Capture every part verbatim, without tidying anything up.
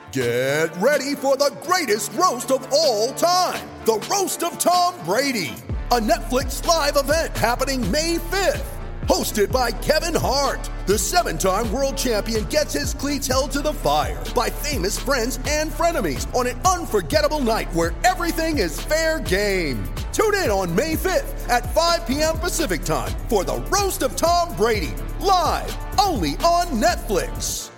Get ready for the greatest roast of all time, the Roast of Tom Brady, a Netflix live event happening May fifth. Hosted by Kevin Hart, the seven-time world champion gets his cleats held to the fire by famous friends and frenemies on an unforgettable night where everything is fair game. Tune in on May fifth at five p.m. Pacific time for the Roast of Tom Brady, live only on Netflix.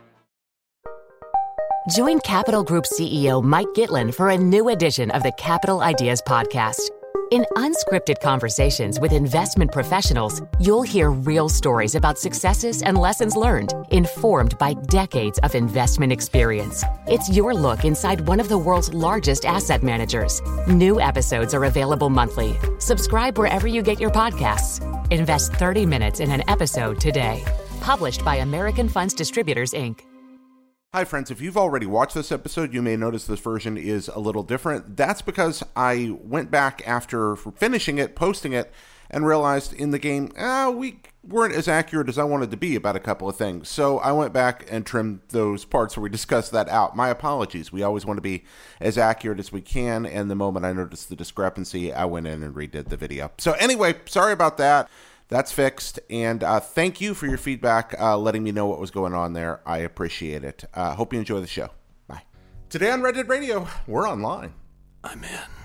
Join Capital Group C E O Mike Gitlin for a new edition of the Capital Ideas Podcast. In unscripted conversations with investment professionals, you'll hear real stories about successes and lessons learned, informed by decades of investment experience. It's your look inside one of the world's largest asset managers. New episodes are available monthly. Subscribe wherever you get your podcasts. Invest thirty minutes in an episode today. Published by American Funds Distributors, Incorporated. Hi friends, if you've already watched this episode, you may notice this version is a little different. That's because I went back after finishing it, posting it, and realized in the game, ah, we weren't as accurate as I wanted to be about a couple of things. So I went back and trimmed those parts where we discussed that out. My apologies. We always want to be as accurate as we can, and the moment I noticed the discrepancy, I went in and redid the video. So anyway, sorry about that. That's fixed, and uh, thank you for your feedback, uh, letting me know what was going on there. I appreciate it. Uh, hope you enjoy the show. Bye. Today on Red Dead Radio, we're online. I'm in.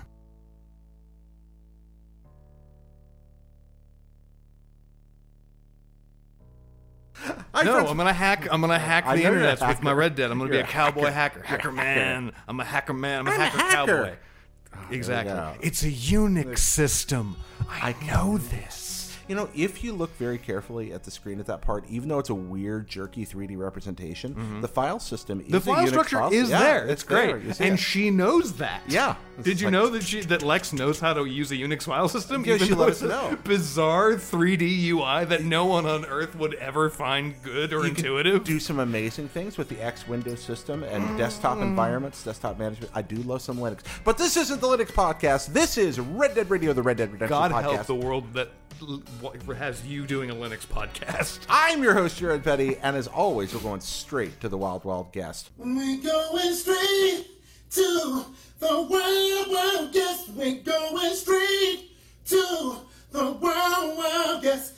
Hi, no, friends. I'm gonna hack. I'm gonna hack I the know you're a internet with hacker. my Red Dead. I'm gonna You're be a a cowboy hacker. hacker, hacker You're a hacker. man. I'm a hacker man. I'm a I'm a hacker, hacker. cowboy. Oh, Exactly. there we go. It's a Unix system. I, I know this. You know, if you look very carefully at the screen at that part, even though it's a weird, jerky three D representation, mm-hmm. the file system is The file a Unix structure file. is yeah, there. It's It's great. there. You see And it. she knows that. Yeah. Did It's you like- know that she that Lex knows how to use a Unix file system? Yeah, Even she though let it's us a know. Bizarre three D U I that no one on Earth would ever find good or You can intuitive. do some amazing things with the X Windows system and desktop environments, desktop management. I do love some Linux. But this isn't the Linux podcast. This is Red Dead Radio, the Red Dead Redemption God podcast. help the world that l- has you doing a Linux podcast. I'm your host, Jared Petty, and as always, we're going straight to the Wild Wild Guest. We're going straight to the Wild Wild Guest. We're going straight to the Wild Wild Guest.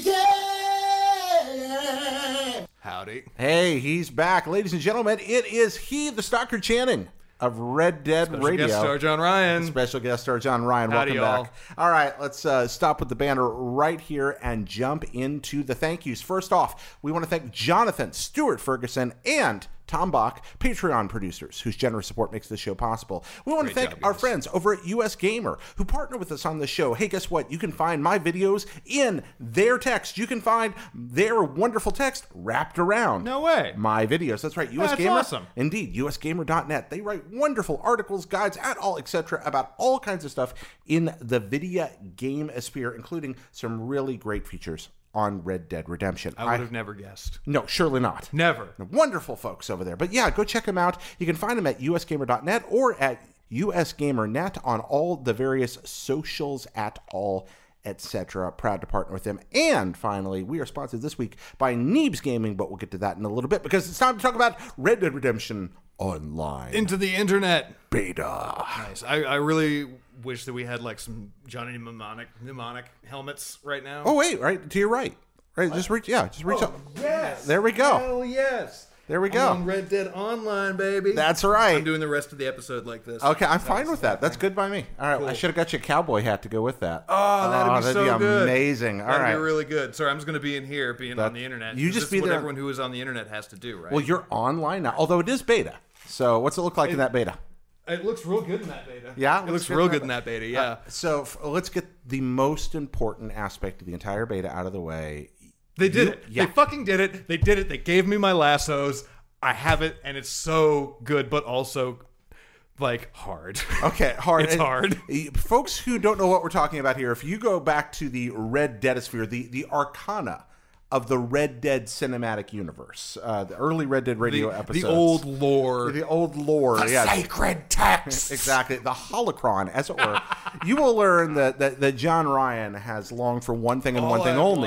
Yeah! Howdy. Hey, he's back. Ladies and gentlemen, it is he, the Stockard Channing of Red Dead Special Radio. guest star John Ryan. Special guest star John Ryan. Howdy, Welcome y'all. back. All right, let's uh, stop with the banner right here and jump into the thank yous. First off, we want to thank Jonathan, Stuart Ferguson, and Tom Bach, Patreon producers, whose generous support makes this show possible. We want Great to thank job, our guys. friends over at U S Gamer who partner with us on this show. Hey, guess what? You can find my videos in their text. You can find their wonderful text wrapped around No way. my videos. That's right, U S That's Gamer. awesome. Indeed, U S gamer dot net. They write wonderful articles, guides, and all, et cetera, about all kinds of stuff in the video game sphere, including some really great features on Red Dead Redemption. I would have never guessed. No, surely not. Never. Wonderful folks over there. But yeah, go check them out. You can find them at U S gamer dot net or at U S Gamer dot net on all the various socials at all, et cetera. Proud to partner with them. And finally, we are sponsored this week by Neebs Gaming, but we'll get to that in a little bit because it's time to talk about Red Dead Redemption Online Into the internet. Beta. Nice. I, I really wish that we had like some Johnny Mnemonic mnemonic helmets right now. Oh, wait, right to your right. Right, just reach, yeah, just reach Oh, up. yes. There we go. Hell yes. There we I'm go. on Red Dead Online, baby. That's right. I'm doing the rest of the episode like this. Okay, I'm That fine was with that. That's good by me. All right, Cool. I should have got you a cowboy hat to go with that. Oh, that'd be that'd so be good. amazing. All That'd right. be really good. Sorry, I'm just going to be in here being That- on the internet. you 'cause just this be is what there- everyone who is on the internet has to do, right? Well, you're online now, although it is beta. So what's it look like in that beta? It looks real good in that beta. Yeah? It looks real good in that beta, yeah. Uh, so f- let's get the most important aspect of the entire beta out of the way. They did You- it. yeah. They fucking did it. They did it. They gave me my lassos. I have it, and it's so good, but also, like, hard. Okay, hard. It's And, hard. uh, Folks who don't know what we're talking about here, if you go back to the Red Deadosphere, the, the arcana of the Red Dead cinematic universe, uh, the early Red Dead Radio the, episodes. the old lore. The old lore. The yeah. sacred text. Exactly. The holocron, as it were. You will learn that, that, that John Ryan has longed for one thing and All one thing I only. wanted.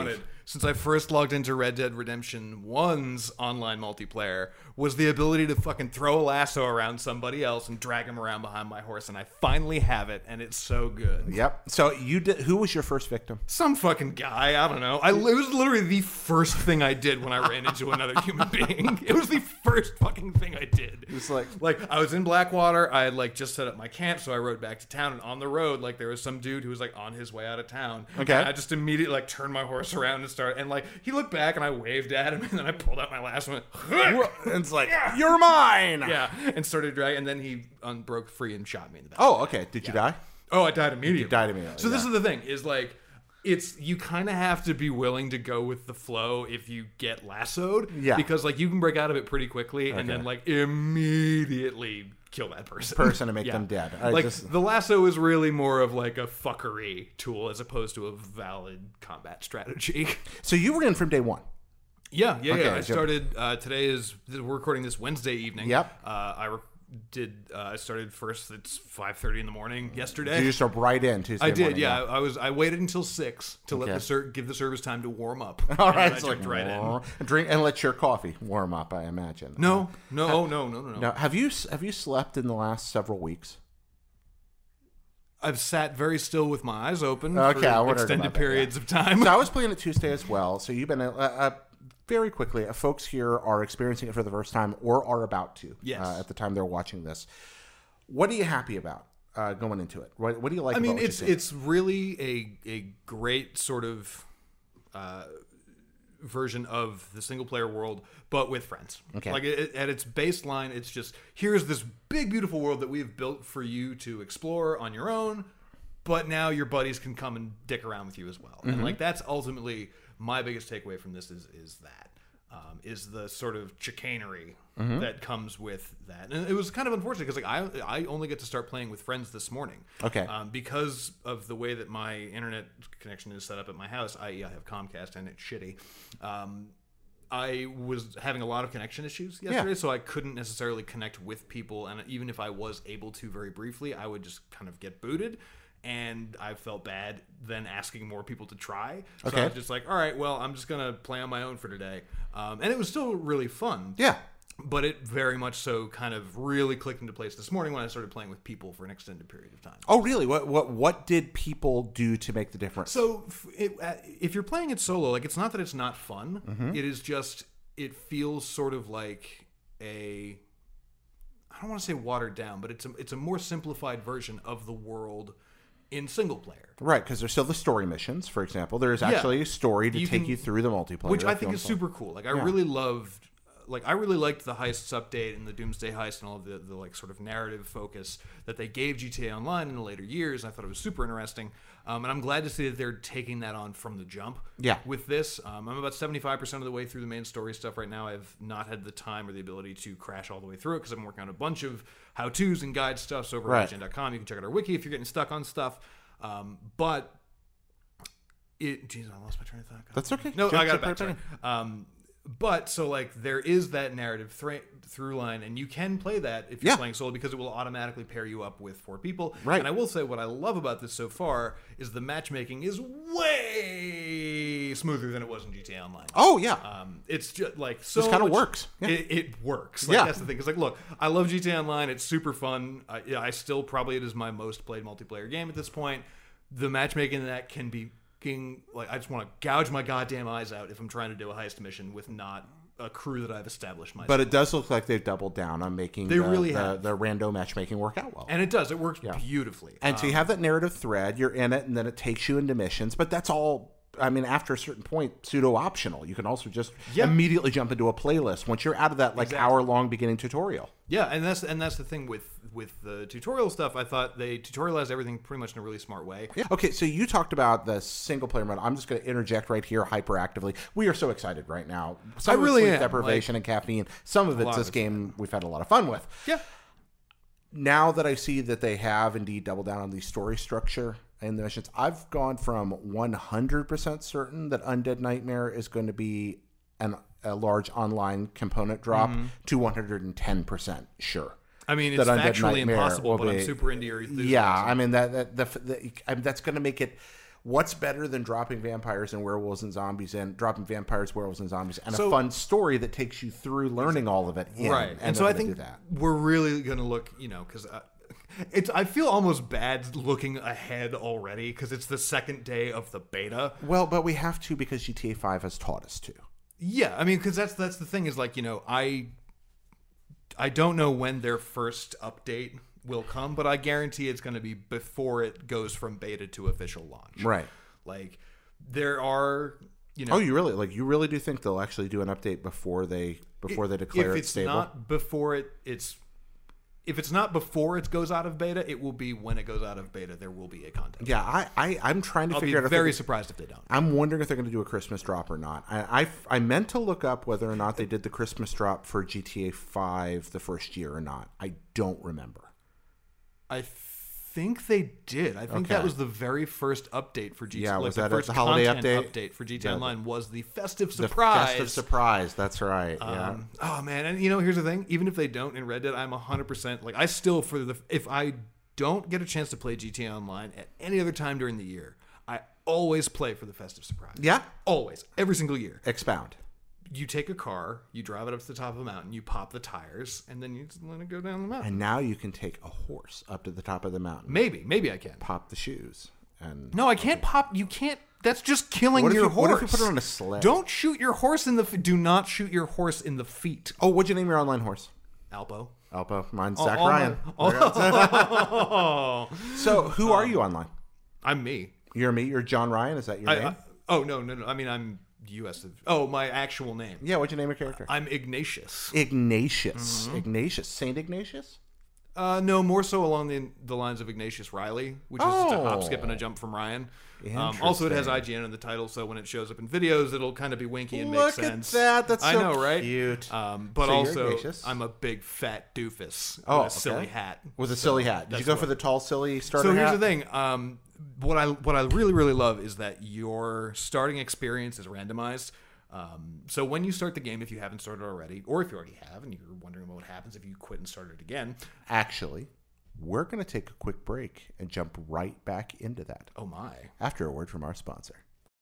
since I first logged into Red Dead Redemption one's online multiplayer was the ability to fucking throw a lasso around somebody else and drag him around behind my horse, and I finally have it, and it's so good. Yep. So you did. Who was your first victim? Some fucking guy. I don't know. I, it was literally the first thing I did when I ran into another human being. It was the first fucking thing I did. It was like, like I was in Blackwater. I had like just set up my camp, so I rode back to town, and on the road, like there was some dude who was like on his way out of town. Okay. And I just immediately like turned my horse around and started, and like he looked back, and I waved at him, and then I pulled out my lasso and went, and it's like, yeah. You're mine. Yeah, and started dragging, and then he un- broke free and shot me in the back. Oh, okay. Did you die? Oh, I died immediately. You died immediately. So this yeah. is the thing: is like. It's you kind of have to be willing to go with the flow if you get lassoed, yeah. Because like you can break out of it pretty quickly, okay. and then like immediately kill that person, person and make yeah. them dead. I like just... the lasso is really more of like a fuckery tool as opposed to a valid combat strategy. So you were in from day one. Yeah, yeah, okay, yeah. I started uh, today is we're recording this Wednesday evening. Yep. Uh, I. Re- Did uh, I started first? It's five thirty in the morning yesterday. Did you start right in Tuesday? I did, morning, yeah. yeah. I was. I waited until six to Okay. let the ser- give the service time to warm up. All and right, then I it's like jumped right in. drink and let your coffee warm up. I imagine. No, no, oh, no, no, no, no. Now, have you have you slept in the last several weeks? I've sat very still with my eyes open Okay, I for wondered extended about that, periods yeah. of time. So I was playing it Tuesday as well. So you've been uh, uh, very quickly. Uh, folks here are experiencing it for the first time or are about to. Yes. Uh, at the time they're watching this. What are you happy about uh, going into it? What, what do you like? I about mean, what it's you've seen? it's really a a great sort of uh, version of the single player world, but with friends. Okay. Like it, at its baseline, it's just here's this big beautiful world that we've built for you to explore on your own, but now your buddies can come and dick around with you as well. Mm-hmm. And like that's ultimately my biggest takeaway from this is is that. Um, is the sort of chicanery mm-hmm. that comes with that, and it was kind of unfortunate because like I I only get to start playing with friends this morning. Okay. Um, because of the way that my internet connection is set up at my house, that is, I have Comcast and it's shitty. Um, I was having a lot of connection issues yesterday, Yeah. so I couldn't necessarily connect with people, and even if I was able to very briefly, I would just kind of get booted. And I felt bad then asking more people to try. So Okay. I was just like, all right, well, I'm just going to play on my own for today. Um, and it was still really fun. Yeah. But it very much so kind of really clicked into place this morning when I started playing with people for an extended period of time. Oh, really? What what what did people do to make the difference? So f- it, uh, if you're playing it solo, like it's not that it's not fun. Mm-hmm. It is just, it feels sort of like a, I don't want to say watered down, but it's a, it's a more simplified version of the world in single player. Right, because there's still the story missions, for example. There's Yeah. actually a story to You take can- you through the multiplayer. Which I if you think want is to- super cool. Like I Yeah. really loved, like I really liked the heists update and the Doomsday heist and all of the, the like sort of narrative focus that they gave G T A Online in the later years. I thought it was super interesting, um, and I'm glad to see that they're taking that on from the jump. Yeah. With this, um, I'm about seventy-five percent of the way through the main story stuff right now. I've not had the time or the ability to crash all the way through it because I'm working on a bunch of how-tos and guide stuff. So over Right. at I G N dot com, you can check out our wiki if you're getting stuck on stuff. Um, but it, geez, I lost my train of thought. That's okay. No, Jump- I got it jump back. right Sorry. Um, but so like there is that narrative thre- through line, and you can play that if you're Yeah. playing solo because it will automatically pair you up with four people. Right. And I will say what I love about this so far is the matchmaking is way smoother than it was in G T A Online. Oh, yeah. Um, it's just like so. Just kinda much- works. Yeah. It, it works. Like, Yeah. That's the thing. Because like, look, I love G T A Online. It's super fun. I, yeah, I still probably it is my most played multiplayer game at this point. The matchmaking in that can be king. Like I just want to gouge my goddamn eyes out if I'm trying to do a heist mission with not a crew that I've established myself. But it does look like they've doubled down on making They the, really the, have. the rando matchmaking work out well. and it does. It works Yeah. beautifully. And so you have that narrative thread, you're in it, and then it takes you into missions. But that's all, I mean, after a certain point, pseudo-optional. You can also just Yeah. immediately jump into a playlist once you're out of that like Exactly. hour-long beginning tutorial. Yeah, and that's and that's the thing with with the tutorial stuff. I thought they tutorialized everything pretty much in a really smart way. Yeah. Okay, so you talked about the single-player mode. I'm just going to interject right here hyperactively. We are so excited right now. Some I of it's really sleep am, deprivation and caffeine. Some of it's lot this of it's game we've had a lot of fun with. Yeah. Now that I see that they have indeed doubled down on the story structure and the missions, I've gone from one hundred percent certain that Undead Nightmare is going to be an, a large online component drop Mm-hmm. to one hundred ten percent sure. I mean, it's that Undead factually Nightmare impossible, will but I'm be- super into your enthusiasm. Yeah, I mean that that the, the I mean, that's going to make it what's better than dropping vampires and werewolves and zombies in, dropping vampires, werewolves, and zombies, and So- a fun story that takes you through learning all of it. In, right. And, And so they're I gonna think do that. we're really going to look, you know, because uh, it's. I feel almost bad looking ahead already because it's the second day of the beta. Well, but we have to because G T A five has taught us to. Yeah, I mean, because that's that's the thing is like, you know, I I don't know when their first update will come, but I guarantee it's going to be before it goes from beta to official launch. Right. Like there are, you know, Oh, you really like you really do think they'll actually do an update before they before they declare if it it's stable? not before it it's if it's not before it goes out of beta, it will be when it goes out of beta. There will be a content. Yeah, I, I I'm trying to I'll be figure out. if very they're- surprised if they don't. I'm wondering if they're going to do a Christmas drop or not. I, I I meant to look up whether or not they did the Christmas drop for G T A five the first year or not. I don't remember. I think they did. I think that Okay. was the very first update for G T A. Yeah, like was the that first the holiday content update? update for G T A Yeah, Online was the festive The surprise. festive surprise. That's right. Yeah. Um, oh man, and you know, here's the thing. Even if they don't in Red Dead, I'm one hundred percent like I still for the if I don't get a chance to play G T A Online at any other time during the year, I always play for the festive surprise. Yeah? Always, every single year. Expound. You take a car, you drive it up to the top of a mountain, you pop the tires, and then you just let it go down the mountain. And now you can take a horse up to the top of the mountain, Maybe, maybe I can. pop the shoes, and No, I can't pop. You can't. That's just killing What if your you- horse. what if you put it on a sled? Don't shoot your horse in the. f- Do not shoot your horse in the feet. oh, what'd you name your online horse? Alpo. Alpo. Mine's Oh, Zach all Ryan. my- So who are you online? I'm me. You're me. You're John Ryan. Is that your I, name? I, oh no, no, no. I mean, I'm U S. Oh, my actual name. yeah. What'd you name your character? I'm Ignatius. Ignatius. Mm-hmm. Ignatius. Saint Ignatius. Uh, no, more so along the the lines of Ignatius Riley, which is just a hop, Oh. skip, and a jump from Ryan. Um, also, it has Interesting. I G N in the title, so when it shows up in videos, it'll kind of be winky and Look make at sense. that. That's I so know, right? cute. Um, but So you're also, Ignatius. I'm a big fat doofus Oh, with a silly okay. hat. With a So silly hat. Did you that's go what- for the tall, silly starter So here's hat? the thing. Um, what I what I really really love is that your starting experience is randomized. Um, so when you start the game, if you haven't started already, or if you already have and you're wondering what happens if you quit and start it again, Actually, we're going to take a quick break and jump right back into that oh my. after a word from our sponsor.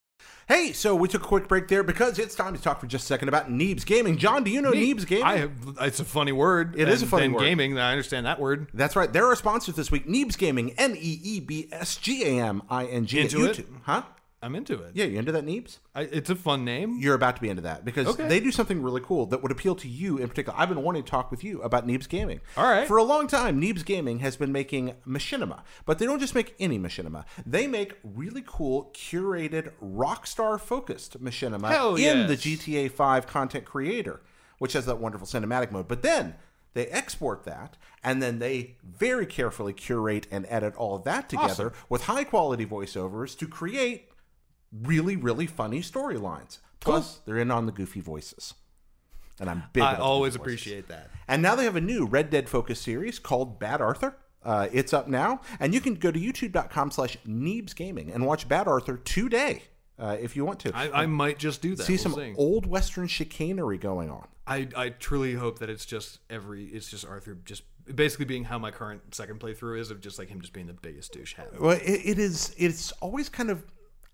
Hey, so we took a quick break there because it's time to talk for just a second about Neebs Gaming. John, do you know Neebs Gaming? I have, it's a funny word. It is a funny than word. Gaming, I understand that word. That's right. They're our sponsors this week. Neebs Gaming, N E E B S G A M I N G. Into it? YouTube. Huh? I'm into it. Yeah, you into that, Neebs? I, it's a fun name. You're about to be into that because Okay. they do something really cool that would appeal to you in particular. I've been wanting to talk with you about Neebs Gaming. All right. For a long time, Neebs Gaming has been making machinima, but they don't just make any machinima. They make really cool, curated, Rockstar-focused machinima Hell in yes. the G T A five content creator, which has that wonderful cinematic mode. But then they export that, and then they very carefully curate and edit all of that together Awesome. with high-quality voiceovers to create really, really funny storylines. Plus, they're in on the goofy voices. And I'm big I about the always goofy voices. appreciate that. And now they have a new Red Dead focused series called Bad Arthur. Uh, it's up now. And you can go to youtube.com slash Neebs Gaming and watch Bad Arthur today uh, if you want to. I, I might just do that. See We'll some see. old Western chicanery going on. I, I truly hope that it's just every it's just Arthur just basically being how my current second playthrough is of just like him just being the biggest douche hat. Well, it, it is. It's always kind of.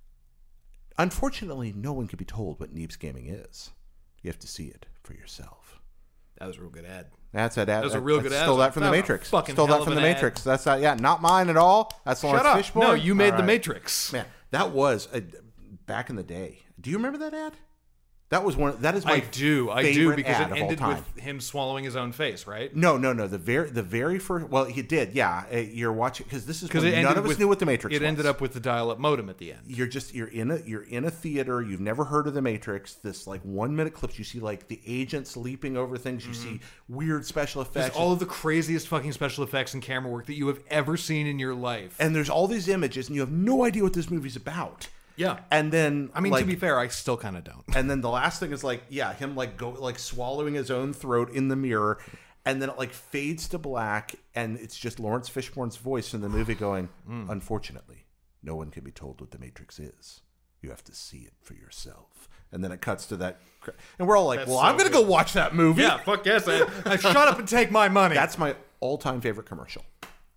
Unfortunately, no one can be told what Neebs Gaming is. You have to see it for yourself. That was a real good ad. That's a, that, was a real good ad. Stole That that from the was a Matrix. fucking Stole hell that of from the an ad. Matrix. That's not, yeah, not mine at all. That's Lawrence Shut up! Fishburne. No, you made All the right. Matrix. Man, that was a, back in the day. Do you remember that ad? That was one. That is my I do, I do favorite because ad it of all ended time. with him swallowing his own face, right? No, no, no. The very, the very first. Well, he did. Yeah, uh, you're watching because this is Because when it none ended of us with knew what the Matrix It was. ended up with the dial-up modem at the end. You're just you're in a you're in a theater. You've never heard of the Matrix. This like one minute clips. You see like the agents leaping over things. You see weird special Just effects. all of the craziest fucking special effects and camera work that you have ever seen in your life. and there's all these images, and you have no idea what this movie's about. Yeah. And then I mean, like, to be fair, I still kind of don't. and then the last thing is like, yeah, him like go like swallowing his own throat in the mirror, and then it like fades to black, and it's just Lawrence Fishburne's voice in the movie going, "Unfortunately, no one can be told what the Matrix is. You have to see it for yourself." And then it cuts to that, cra- and we're all like, That's "Well, so I'm gonna good. go watch that movie." Yeah, fuck yes. I, I shut up and take my money. That's my all-time favorite commercial.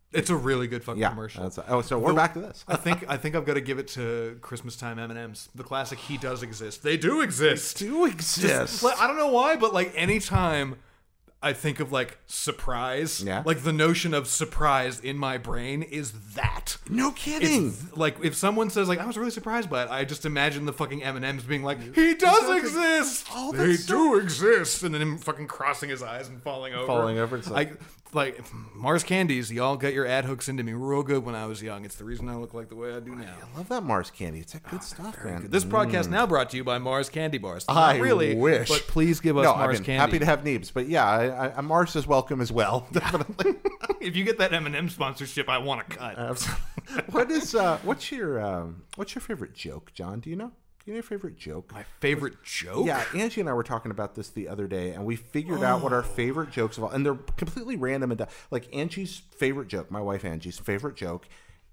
It's a really good fucking Yeah. commercial. That's, oh, so we're The- back to this. I think I think I've got to give it to Christmas time M and M's. The classic "He does exist." They do exist. do exist. Just, like, I don't know why, but like anytime I think of like surprise, Yeah. like the notion of surprise in my brain is that. No kidding. It's, like if someone says like I was really surprised by it, I just imagine the fucking M and M's being like, he does exist. Oh, they that's do exist, and then him fucking crossing his eyes and falling over. Falling over, it's like- like like Mars candies. Y'all got your ad hooks into me real good when I was young. It's the reason I look like the way I do now. I love that Mars candy. It's that good stuff, man. This podcast now brought to you by Mars Candy Bars. Not I really, wish. but please give us no, Mars I've been Candy. happy to have Neebs, but yeah, I, I, Mars is welcome as well. Definitely. If you get that M and M sponsorship, I want to cut. Absolutely. What is uh, what's your um, what's your favorite joke, John? Do you know? Do you know your favorite joke? My favorite joke? Yeah, Angie and I were talking about this the other day, and we figured out what our favorite jokes of all, and they're completely random and like Angie's favorite joke. My wife Angie's favorite joke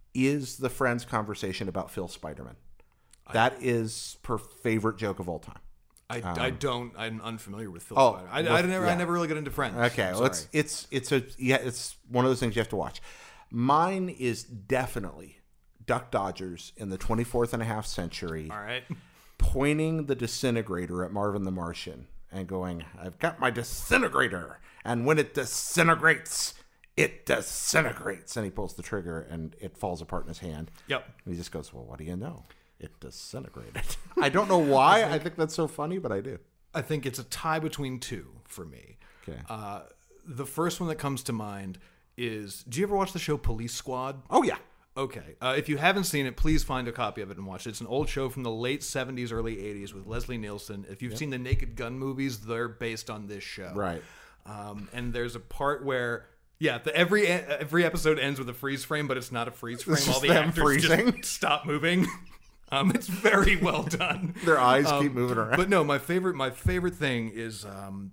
is the Friends conversation about Phil Spiderman. That is her favorite joke of all time. I, I don't. I'm unfamiliar with Phil Oh, Spider. I, well, I never. I yeah. never really got into Friends. Okay, I'm well, it's sorry. it's it's a yeah, it's one of those things you have to watch. Mine is definitely Duck Dodgers in the twenty-fourth and a half century, All right. pointing the disintegrator at Marvin the Martian and going, "I've got my disintegrator, and when it disintegrates, it disintegrates." And he pulls the trigger, and it falls apart in his hand. Yep. And he just goes, "Well, what do you know? It disintegrated." I don't know why. I think that's so funny, but I do. I think it's a tie between two for me. Okay. Uh, the first one that comes to mind is: do you ever watch the show Police Squad? Oh yeah. Okay. Uh, if you haven't seen it, please find a copy of it and watch it. It's an old show from the late seventies, early eighties with Leslie Nielsen. If you've seen the Naked Gun movies, they're based on this show. Right. Um, and there's a part where, yeah, the, every every episode ends with a freeze frame, but it's not a freeze frame. It's All just the them actors freezing. just stop moving. Um, it's very well done. Their eyes Um, keep moving around. But no, my favorite my favorite thing is. Um,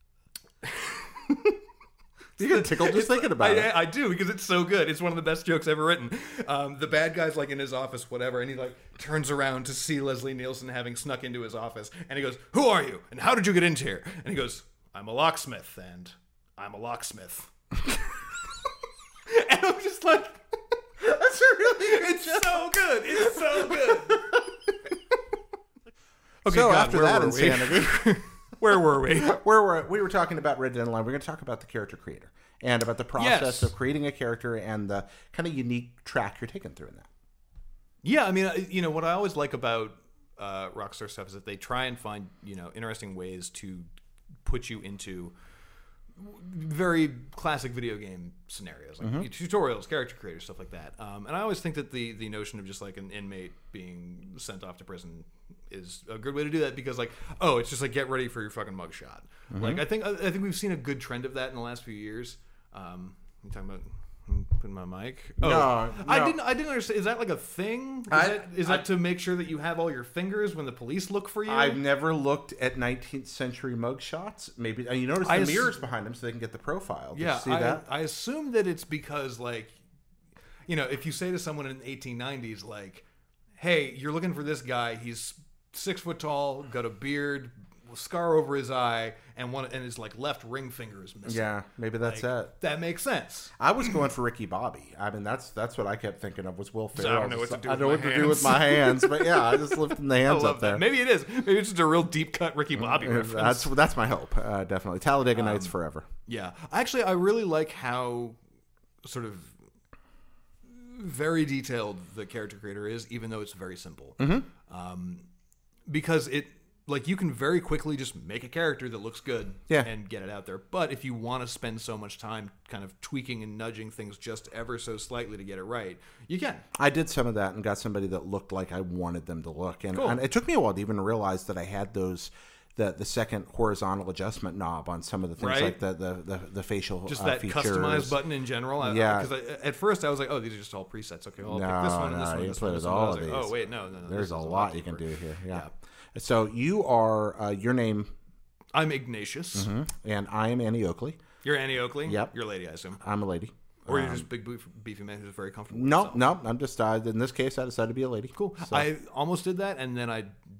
You get tickled just thinking about I, it. I do, because it's so good. It's one of the best jokes ever written. Um, the bad guy's like in his office, whatever, and he like turns around to see Leslie Nielsen having snuck into his office, and he goes, "Who are you? And how did you get into here?" And he goes, "I'm a locksmith, and I'm a locksmith." And I'm just like, that's a really good It's joke. so good. It's so good. Okay, So God, after where that were we? insanity, Where were we? where were we were talking about Red Dead Online. We're going to talk about the character creator and about the process Yes. of creating a character and the kind of unique track you're taking through in that. Yeah, I mean, I- you know, what I always like about uh, Rockstar stuff is that they try and find, you know, interesting ways to put you into very classic video game scenarios, like tutorials, character creators, stuff like that. Um, and I always think that the the notion of just like an inmate being sent off to prison is a good way to do that, because like, oh, it's just like, get ready for your fucking mugshot. Like, I think I think we've seen a good trend of that in the last few years. Um, you talking about putting my mic? Oh, No, I no. didn't. I didn't understand. Is that like a thing? Is I- that, is I- that to make sure that you have all your fingers when the police look for you? I've never looked at nineteenth century mug shots. Maybe and you notice the I ass- mirrors behind them so they can get the profile. Did yeah, you see I, that? I assume that it's because, like, you know, if you say to someone in the eighteen nineties, like, "Hey, you're looking for this guy. He's six foot tall, got a beard, scar over his eye, and one and his like left ring finger is missing." Yeah, maybe that's Like, it. That makes sense. I was going for Ricky Bobby. I mean, that's that's what I kept thinking of was Will I Ferrell. don't know what to do I with know my what to do hands. with my hands, but yeah, I just lifting the I hands love up there. that. Maybe it is. Maybe it's just a real deep cut Ricky Bobby reference. That's that's my hope. Uh, definitely, Talladega Nights forever. Yeah. Actually, I really like how sort of very detailed the character creator is, even though it's very simple. Mm-hmm. Um, because it, like, you can very quickly just make a character that looks good Yeah. and get it out there. But if you want to spend so much time kind of tweaking and nudging things just ever so slightly to get it right, you can. I did some of that and got somebody that looked like I wanted them to look, and, Cool. and it took me a while to even realize that I had those. The, the second horizontal adjustment knob on some of the things, Right. like the, the, the, the facial Just uh, that features. customized button in general. I- Yeah. Because at first I was like, oh, these are just all presets. Okay, well, I'll No, pick this one and this no, one you and this play one. with This one. all I was of like, these. oh, wait, no, no, no. There's this a is lot lot you can deeper. do here. Yeah. Yeah. So you are uh, your name, I'm Ignatius. and I am Annie Oakley. You're Annie Oakley? Yep. You're a lady, I assume. I'm a lady. Or you're just a big, beef- beefy man who's very comfortable with No, himself. no, I'm just uh, in this case I decided to be a lady. Cool. So, I almost did that, and then I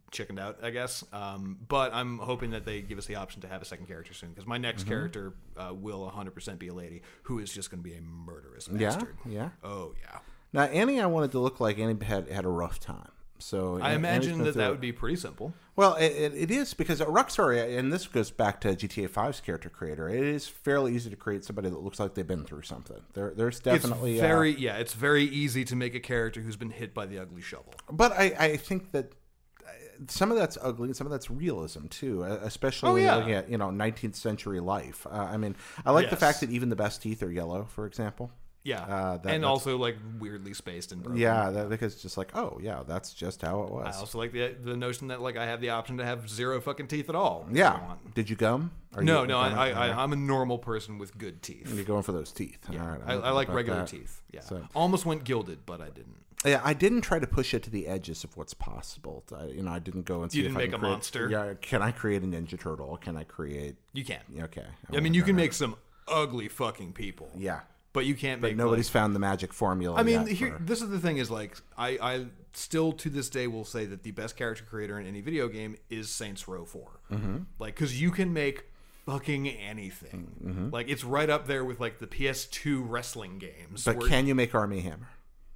chickened out, I guess. Um, but I'm hoping that they give us the option to have a second character soon, because my next mm-hmm. character uh, will one hundred percent be a lady who is just going to be a murderous bastard. Yeah, yeah. Oh, yeah. Now, Annie, I wanted to look like Annie had, had a rough time. So I imagine that that would be pretty simple. Well, it, it, it is, because Rockstar, and this goes back to G T A five's character creator, it is fairly easy to create somebody that looks like they've been through something. There, there's definitely... It's very, uh, yeah, it's very easy to make a character who's been hit by the ugly shovel. But I, I think that some of that's ugly and some of that's realism, too, especially oh, when yeah. you're looking at, you know, nineteenth century life. Uh, I mean, I like yes. the fact that even the best teeth are yellow, for example. Yeah, uh, that, and also like weirdly spaced and broken. Yeah, that, because it's just like, oh yeah, that's just how it was. I also like the the notion that like I have the option to have zero fucking teeth at all. Yeah. Did you gum? Are no, you, no, I, I, I, I'm a normal person with good teeth. You're going for those teeth. Yeah. All right, I, I like regular that. teeth. Yeah, So. Almost went gilded, but I didn't. Yeah, I didn't try to push it to the edges of what's possible. I, you know, I didn't go and see you if didn't I make can a create, monster. Yeah, can I create a Ninja Turtle? Can I create? You can. Okay. I, I mean, you can make some ugly fucking people. Yeah. But you can't make. But nobody's like, found the magic formula. I mean, yet here, for... this is the thing: is like I, I still to this day will say that the best character creator in any video game is Saints Row four. Mm-hmm. Like, because you can make fucking anything. Mm-hmm. Like, it's right up there with like the P S two wrestling games. But where, can you make Army Hammer?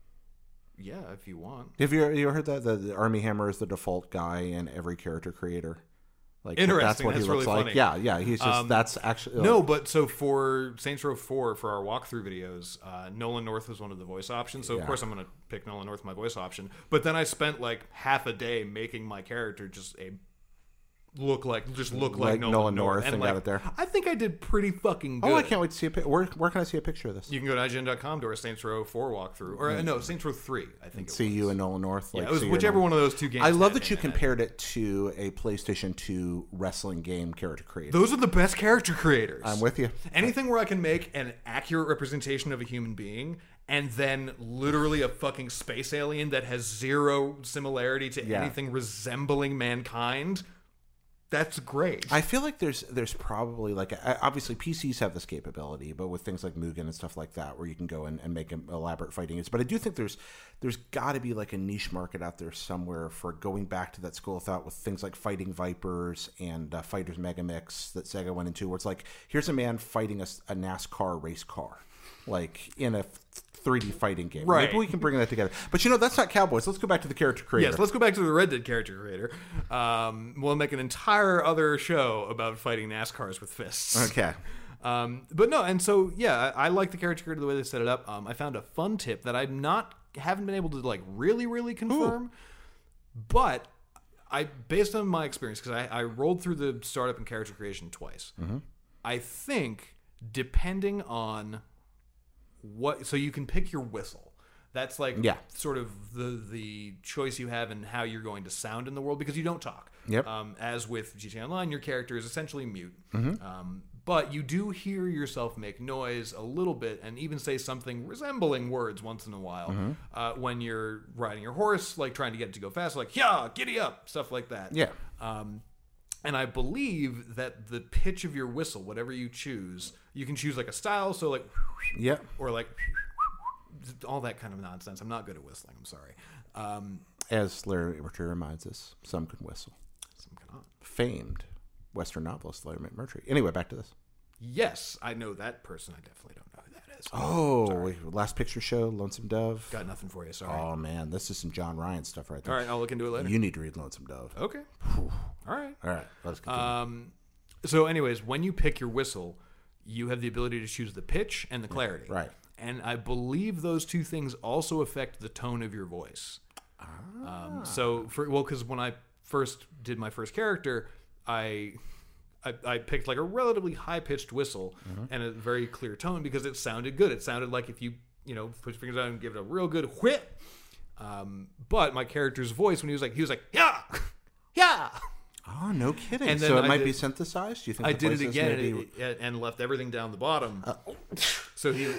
Yeah, if you want. Have you, you heard that the, the Army Hammer is the default guy in every character creator? Like, interesting. That's what that's he looks really like. Funny. Yeah, yeah. He's just um, that's actually like, no. But so for Saints Row four, for our walkthrough videos, uh, Nolan North was one of the voice options. So of yeah. course I'm going to pick Nolan North my voice option. But then I spent like half a day making my character just a look like just look like, like Nolan, Nolan North, North and, and got like, it there. I think I did pretty fucking good. Oh, I can't wait to see a picture. Where, where can I see a picture of this? You can go to I G N dot com to our Saints Row four walkthrough, or uh, no, Saints Row three. I think. It see was. you and Nolan North. Like, yeah, it was see whichever one of those two games. I love that you compared it to a PlayStation two wrestling game character creator. Those are the best character creators. I'm with you. Anything where I can make an accurate representation of a human being, and then literally a fucking space alien that has zero similarity to yeah. anything resembling mankind. That's great. I feel like there's there's probably like a, obviously P Cs have this capability, but with things like Mugen and stuff like that, where you can go and, and make elaborate fighting games. But I do think there's there's got to be like a niche market out there somewhere for going back to that school of thought with things like Fighting Vipers and uh, Fighters Megamix that Sega went into, where it's like, here's a man fighting a, a NASCAR race car, like in a three D fighting game. Right. Maybe we can bring that together. But you know, that's not Cowboys. Let's go back to the character creator. Yes, let's go back to the Red Dead character creator. Um, we'll make an entire other show about fighting NASCARs with fists. Okay. Um, but no, and so yeah, I, I like the character creator the way they set it up. Um, I found a fun tip that I'm not haven't been able to like really really confirm, Ooh. but I based on my experience, because I, I rolled through the startup and character creation twice. Mm-hmm. I think depending on what, so you can pick your whistle. That's like yeah. sort of the the choice you have in how you're going to sound in the world, because you don't talk. Yep. Um, as with G T A Online, your character is essentially mute. Mm-hmm. Um, but you do hear yourself make noise a little bit, and even say something resembling words once in a while mm-hmm. uh, when you're riding your horse, like trying to get it to go fast, like "yeah, giddy up," stuff like that. Yeah. Um, and I believe that the pitch of your whistle, whatever you choose, you can choose like a style, so like, yeah, or like all that kind of nonsense. I'm not good at whistling. I'm sorry. Um, As Larry McMurtry reminds us, some can whistle. Some cannot. Famed Western novelist Larry McMurtry. Anyway, back to this. Yes, I know that person. I definitely don't know who that is. Oh, wait, Last Picture Show, Lonesome Dove. Got nothing for you. Sorry. Oh man, this is some John Ryan stuff right there. All right, I'll look into it later. You need to read Lonesome Dove. Okay. Whew. All right. All right. Let's continue. Um, so, anyways, when you pick your whistle, you have the ability to choose the pitch and the clarity. Right. And I believe those two things also affect the tone of your voice. Ah. Um, so, for well, because when I first did my first character, I I, I picked like a relatively high-pitched whistle mm-hmm. and a very clear tone, because it sounded good. It sounded like if you, you know, put your fingers out and give it a real good whip. Um, but my character's voice, when he was like, he was like, yeah, yeah. Oh, no kidding. And then so it I might did, be synthesized? Do you think I the did it voices again may and, be... it, and left everything down the bottom. Uh, so he...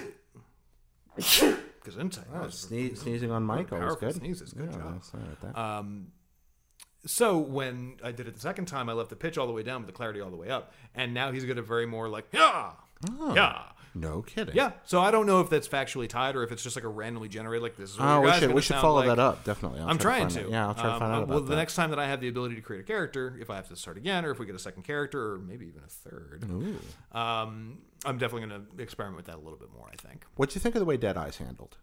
Because inside, oh, sneeze, sneezing on mic, always good. Sneezes, good yeah, job. Sorry about that. Um, so when I did it the second time, I left the pitch all the way down, but the clarity all the way up, and now he's got a very more like yeah, oh. yeah. No kidding. Yeah, so I don't know if that's factually tied or if it's just like a randomly generated, like this is what Oh, your we guys should gonna we should sound follow like. that up. Definitely. I'll I'm try trying to. to. Find out. Yeah, I'll try to Um, find out uh, about Well, that. the next time that I have the ability to create a character, if I have to start again, or if we get a second character, or maybe even a third, um, I'm definitely going to experiment with that a little bit more. I think. What'd you think of the way Deadeye's handled?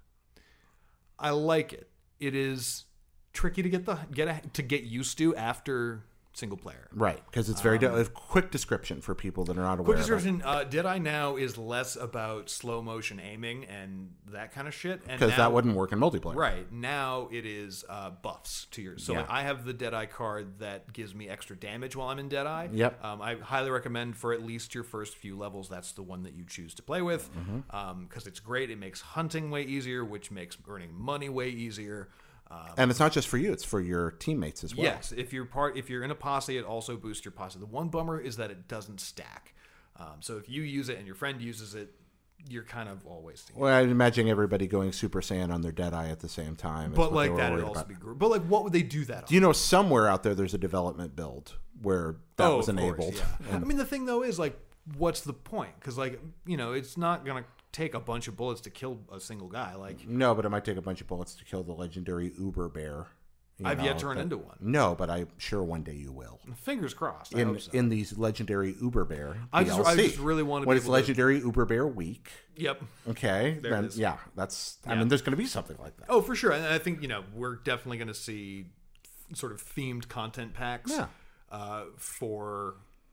I like it. It is tricky to get the get a, to get used to after single player. Right, because it's very de- a quick description for people that are not aware. Um, Quick of it. description: uh, Deadeye now is less about slow motion aiming and that kind of shit, and because now- that wouldn't work in multiplayer. Right now, it is uh, buffs to your. So Yeah. like, I have the Deadeye card that gives me extra damage while I'm in Deadeye. Yep. Um, I highly recommend for at least your first few levels. That's the one that you choose to play with, because Mm-hmm. it's great. It makes hunting way easier, which makes earning money way easier. Um, And it's not just for you; it's for your teammates as well. Yes, if you're part, if you're in a posse, it also boosts your posse. The one bummer is that it doesn't stack. Um, so if you use it and your friend uses it, you're kind of all wasting it. Well, I'd imagine everybody going Super Saiyan on their Deadeye at the same time. is But what they like were that worried would also about. be great. But like, what would they do that on? Do you know somewhere out there there's a development build where that Oh, was of course, enabled? yeah. I mean, the thing though is like, what's the point? Because like, you know, it's not gonna take a bunch of bullets to kill a single guy. Like, No, but it might take a bunch of bullets to kill the legendary Uber Bear. you I've yet know, to run that- into one. No, but I'm sure one day you will. Fingers crossed. I In hope so. in these legendary Uber Bear I just- D L C. I just really wanna be when it's able to- legendary Uber Bear week. Yep. Okay, There it then is. yeah, that's. I Yeah. mean, there's going to be something like that. Oh, for sure. And I think, you know, we're definitely going to see sort of themed content packs Yeah. uh, for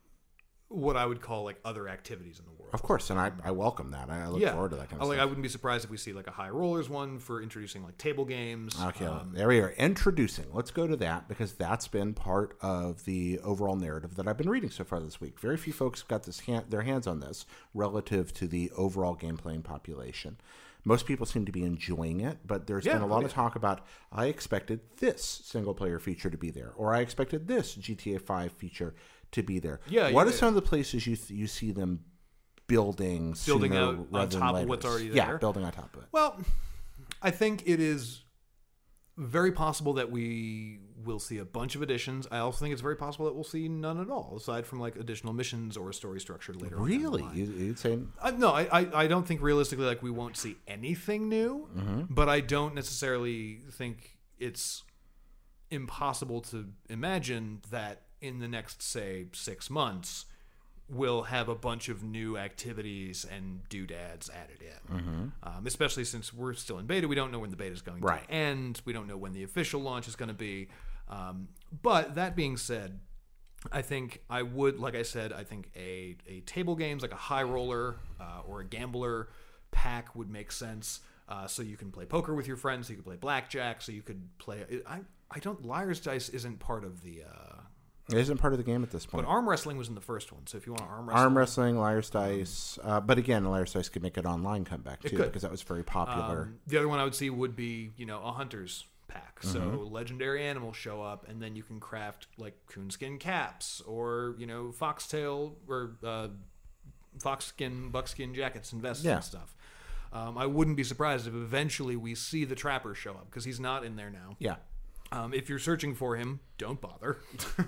what I would call like other activities in the world. Of course, and I, I welcome that. I look yeah. forward to that kind of like, I stuff. wouldn't be surprised if we see like a high rollers one for introducing like table games. Okay, Um, there we are. Introducing. Let's go to that because that's been part of the overall narrative that I've been reading so far this week. Very few folks got this hand, their hands on this relative to the overall game playing population. Most people seem to be enjoying it, but there's Yeah, been a lot oh, of yeah. talk about, I expected this single player feature to be there, or I expected this G T A five feature to be there. Yeah, What yeah, are some of the places you th- you see them building, Building sooner out on rather than top of later? what's already Yeah, there? building on top of it. Well, I think it is very possible that we will see a bunch of additions. I also think it's very possible that we'll see none at all, aside from like additional missions or a story structure later on. down the Really? line. You, you'd say Uh, no, I, I, I don't think realistically like we won't see anything new, but I don't necessarily think it's impossible to imagine that in the next, say, six months, we'll have a bunch of new activities and doodads added in. Um, especially since we're still in beta. We don't know when the beta is going Right. to end. We don't know when the official launch is going to be. Um, but that being said, I think I would, like I said, I think a, a table games like a high roller uh, or a gambler pack would make sense. Uh, so you can play poker with your friends. So you can play blackjack. So you could play. I I don't. Liar's Dice isn't part of the. Uh, it isn't part of the game at this but point. arm wrestling was in the first one. So if you want to arm wrestle, Arm wrestling, Liar's Dice, uh, but again, Liar's Dice could make an online comeback too could. because that was very popular. Um, the other one I would see would be, you know, a hunter's pack. So Mm-hmm. legendary animals show up, and then you can craft like coonskin caps or, you know, foxtail or uh, foxskin, buckskin jackets and vests Yeah. and stuff. Um, I wouldn't be surprised if eventually we see the trapper show up because he's not in there now. yeah, Um, if you're searching for him, don't bother.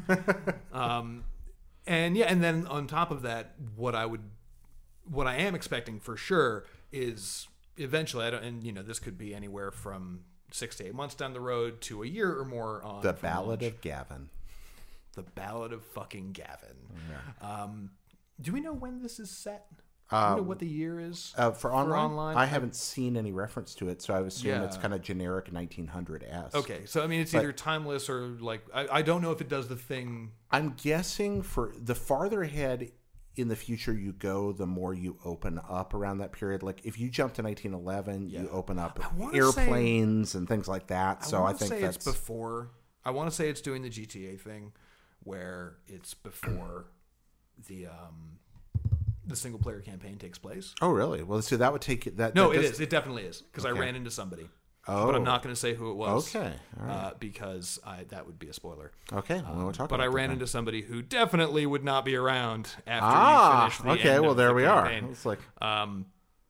um, and yeah, and then on top of that, what I would, what I am expecting for sure is eventually, I don't, and you know, this could be anywhere from six to eight months down the road to a year or more on the from Ballad launch. of Gavin. the Ballad of fucking Gavin. Um, do we know when this is set? Do Um, we know what the year is Uh, for online, online? I haven't seen any reference to it, so I would assume it's Yeah. kind of generic nineteen hundred s. Okay, so I mean, it's But- either timeless or like I, I don't know if it does the thing. I'm guessing for the farther ahead in the future you go, the more you open up around that period. Like if you jump to nineteen eleven, you open up I wanna say- airplanes and things like that. So I, wanna think say that's it's before. I want to say it's doing the G T A thing, where it's before the um, the single player campaign takes place. Oh, really? Well, so that would take it. That No, that it does- is. It definitely is because I Okay. ran into somebody. Oh. But I'm not going to say who it was. Okay, all right. Uh, because I, that would be a spoiler. Okay, well, we'll talk But about I that ran then. into somebody who definitely would not be around after Ah, you finish the okay. end Well, of there the we campaign. are. It's like Um,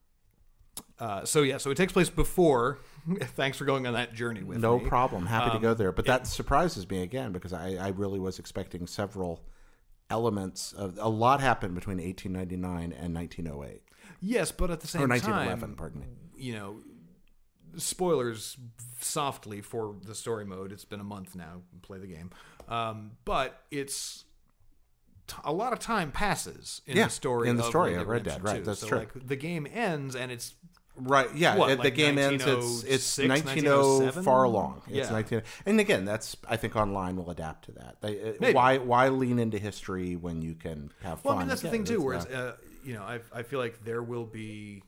uh, so yeah, so it takes place before. Thanks for going on that journey with no me. problem. Happy to Um, go there. But that surprises me again because I, I really was expecting several elements of a lot happened between eighteen ninety-nine and nineteen oh eight. Yes, but at the same or nineteen eleven, time, pardon me. You know, spoilers softly for the story mode. It's been a month now. Play the game, um, but it's t- a lot of time passes in Yeah, the story. in the of story Red of Red Redemption Dead, right, two. that's so, true. Like the game ends and it's Right, yeah. What, it- like the game ends. It's it's nineteen oh far along. It's Yeah. nineteen. And again, that's I think online will adapt to that. They, uh, Maybe. why why lean into history when you can have fun? Well, I mean that's the Yeah, thing too. that's, Whereas uh, uh, you know, I I feel like there will be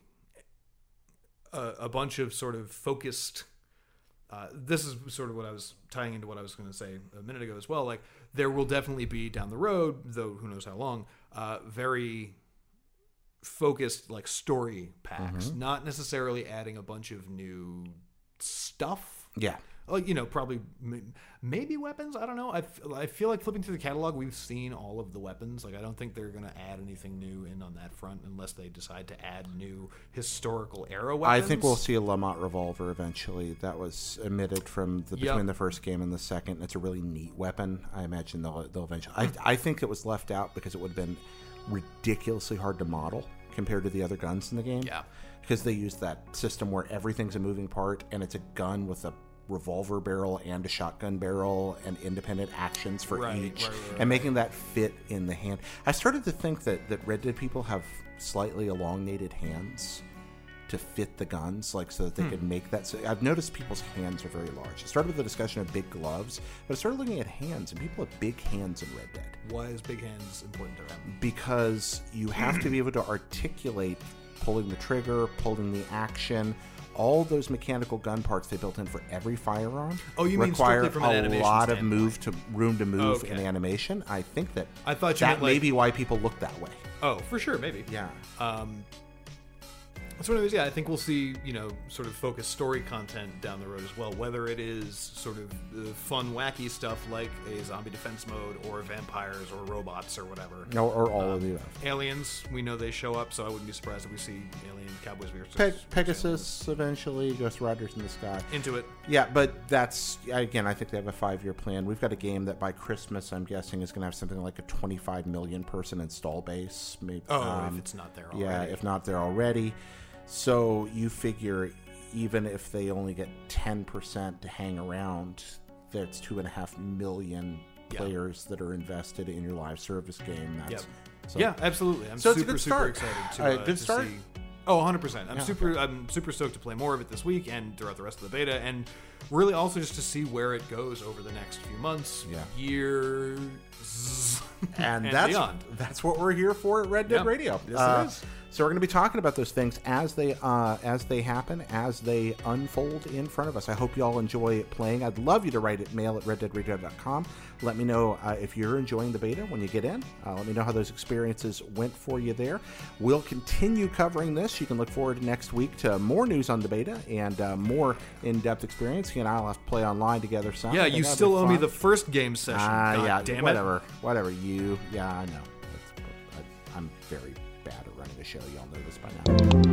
a, a bunch of sort of focused. Uh, this is sort of what I was tying into what I was going to say a minute ago as well. Like there will definitely be down the road, though who knows how long, uh, very focused like story packs, Mm-hmm. not necessarily adding a bunch of new stuff. yeah. Like, you know, probably m- maybe weapons. I don't know. I, f- I feel like flipping through the catalog, we've seen all of the weapons. Like, I don't think they're going to add anything new in on that front unless they decide to add new historical era weapons. I think we'll see a Lamont revolver eventually. That was omitted from the Yep. between the first game and the second. It's a really neat weapon. I imagine they'll they'll eventually. I I think it was left out because it would have been ridiculously hard to model compared to the other guns in the game. Yeah. Because they use that system where everything's a moving part and it's a gun with a revolver barrel and a shotgun barrel and independent actions for Right, each, right, right, and making that fit in the hand. I started to think that that Red Dead people have slightly elongated hands to fit the guns, like so that they Hmm. could make that. So I've noticed people's hands are very large. It started with the discussion of big gloves, but I started looking at hands, and people have big hands in Red Dead Why is big hands important to them? because you have to be able to articulate pulling the trigger, pulling the action. All those mechanical gun parts they built in for every firearm Oh, you mean require strictly from an a animation lot of standpoint. move to room to move in Okay. animation. I think that I thought you that meant, may like- be why people look that way. Oh, for sure, maybe. Yeah. Um, so anyways, yeah, I think we'll see, you know, sort of focused story content down the road as well, whether it is sort of uh, fun, wacky stuff like a zombie defense mode or vampires or robots or whatever. No, or all of the above. Aliens, we know they show up, so I wouldn't be surprised if we see Alien Cowboys versus Pe- Pegasus eventually, Ghost Riders in the Sky. into it. Yeah, but that's, again, I think they have a five-year plan. We've got a game that by Christmas, I'm guessing, is going to have something like a twenty-five million person install base. Maybe, Oh, um, if it's not there already. yeah, if not there already. So you figure even if they only get ten percent to hang around, that's two and a half million Yeah. players that are invested in your live service game. That's, Yep. so- Yeah, absolutely. I'm So it's a super, good super start. excited to, Uh, uh, good to start. see. Oh, one hundred percent. I'm Yeah. super I'm super stoked to play more of it this week and throughout the rest of the beta, and really also just to see where it goes over the next few months, Yeah. years, and, and that's beyond. that's what we're here for at Red Dead Yeah. Radio. Yes, it Uh, is. So we're going to be talking about those things as they uh, as they happen, as they unfold in front of us. I hope you all enjoy playing. I'd love you to write it mail at red dead radio dot com. Let me know uh, if you're enjoying the beta when you get in. Uh, let me know how those experiences went for you there. We'll continue covering this. You can look forward to next week to more news on the beta and uh, more in-depth experience. He and I'll have to play online together some. Yeah, I think you that'll still be owe me fun. the first game session. Ah, God yeah, damn whatever, it. whatever. You, yeah, I know. That's, I, I'm very bad at running a show. Y'all know this by now.